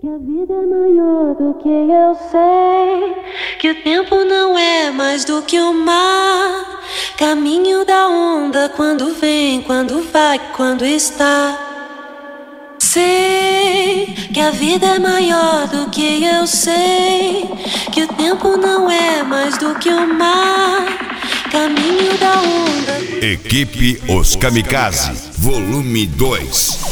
Que a vida é maior do que eu sei, que o tempo não é mais do que o mar, caminho da onda quando vem, quando vai, quando está. Sei que a vida é maior do que eu sei, que o tempo não é mais do que o mar, caminho da onda. Equipe Os Kamikaze, volume 2.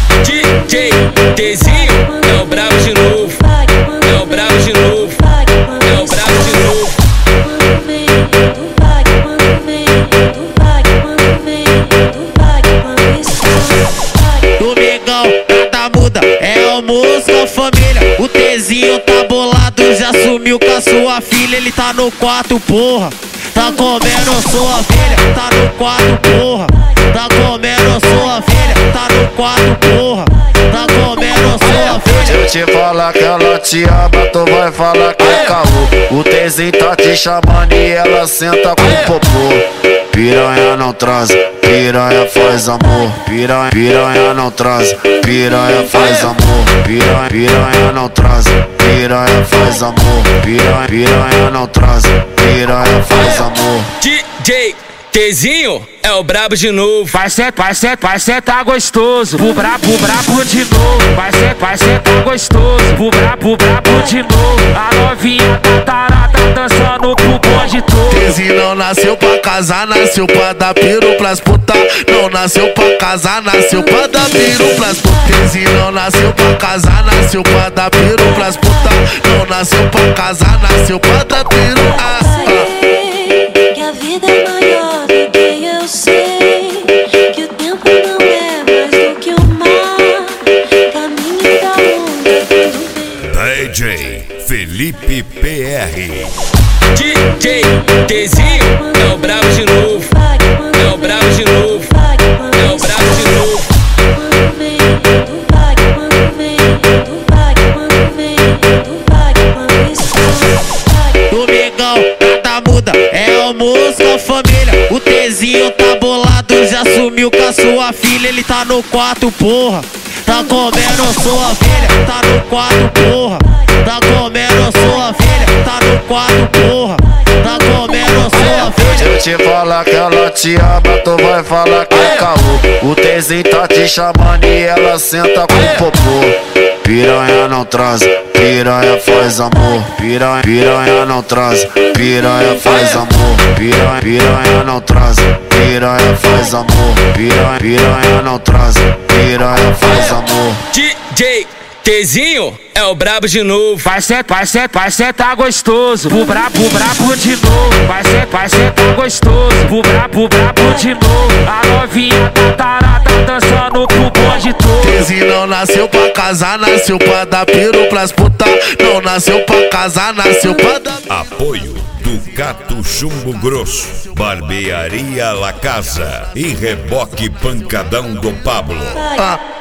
DJ Tzinho é o brabo de novo, é o brabo de novo, é o brabo de novo. Quando vem, quando vai, quando vem, quando vai, quando vem, quando vai, quando está. Domingão, nada muda, é almoço com a família. O Tzinho tá bolado, já sumiu com a sua filha. Ele tá no quarto, porra, tá comendo sua filha. Tá no quarto, porra, tá comendo sua filha. Tá no quarto, porra, tá comendo sua filha. Se eu te falar que ela te ama, tu vai falar que é caô. O Tzinho tá te chamando e ela senta com o popô. Piranha não transa, piranha faz amor. Piranha não transa, piranha faz amor. Piranha não transa, piranha faz amor. Piranha não transa, piranha faz amor. DJ Tzinho é o brabo de novo. Vai sentar gostoso. Pro brabo de novo. Vai sentar gostoso. Pro brabo de novo. A novinha tá tarada dançando pro bonde todo. Tzinho não nasceu pra casar, nasceu pra dar piru pras puta. Não nasceu pra casar, nasceu pra dar piru pras puta. Tzinho não nasceu pra casar, nasceu pra dar piru pras puta. Não nasceu pra casar, nasceu pra dar piru. Sei que a vida é maior do que eu sei, que o tempo não é mais do que o mar, caminho da onda quando vem. DJ Felipe PR. DJ Tzinho é o brabo de novo, é o brabo de novo, é o brabo de novo. Quando vem, quando vai, quando vem, quando vai, quando vem, quando vai, quando está. Domingão, nada muda, é almoço com a família. O Tzinho tá bolado, já sumiu com a sua filha. Ele tá no quarto, porra, tá comendo sua filha. Tá no quarto, porra, tá comendo sua filha. Tá no quarto, porra, tá comendo sua filha. Se eu te falar que ela te ama, tu vai falar que é caô. O Tzinho tá te chamando e ela senta com o popô. Piranha não transa, piranha faz amor. Piranha não transa, piranha faz amor. Piranha não transa, piranha faz amor. Piranha não transa, piranha faz amor. DJ Tzinho é o brabo de novo. Vai sentar gostoso. Pro brabo de novo. Vai sentar gostoso. Pro brabo de novo. A novinha tá tarada dançando pro bonde todo. Tzinho não nasceu pra casar, nasceu pra dar piru pras puta. Não nasceu pra casar, nasceu pra dar. Apoio do Gato Chumbo Grosso, Barbearia La Casa e Reboque Pancadão do Pablo.